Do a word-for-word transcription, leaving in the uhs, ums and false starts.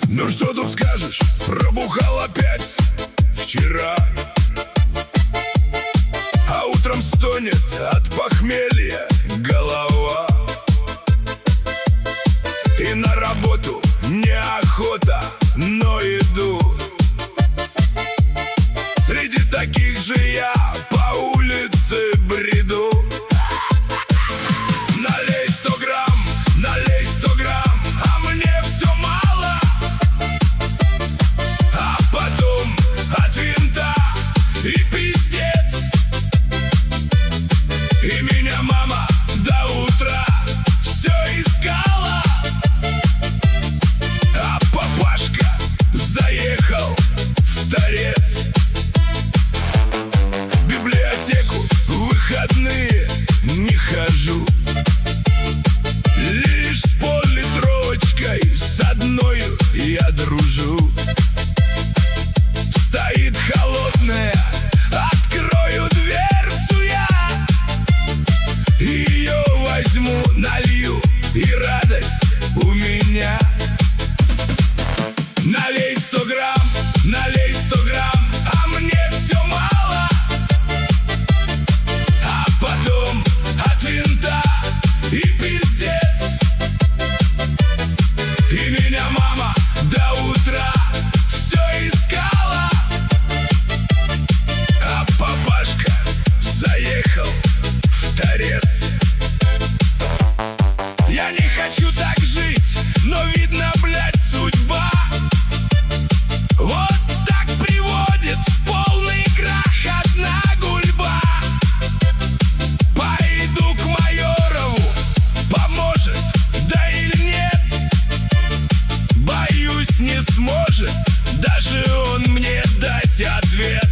Ну что тут скажешь, пробухал опять вчера, а утром стонет от похмелья голова. И на работу неохота, но иду. Среди таких же я по улице бреду. Налей сто грамм, налей сто грамм, а мне все мало. А потом от винта и пиздец. И меня мама до утра все искала, а папашка заехал в торец. В библиотеку в выходные не хожу, лишь с пол-литровочкой с одною я дружу. Стоит холодная, открою дверцу я, ее возьму, налью, и радость у меня. Налей сто грамм, налей сто грамм, а мне все мало. А потом от винта и пиздец. И меня мама до утра все искала, а папашка заехал в торец. Я не хочу так жить, но видно, блядь, судьба вот так приводит в полный крах одна гульба. Пойду к Майорову, поможет, да или нет? Боюсь, не сможет даже он мне дать ответ.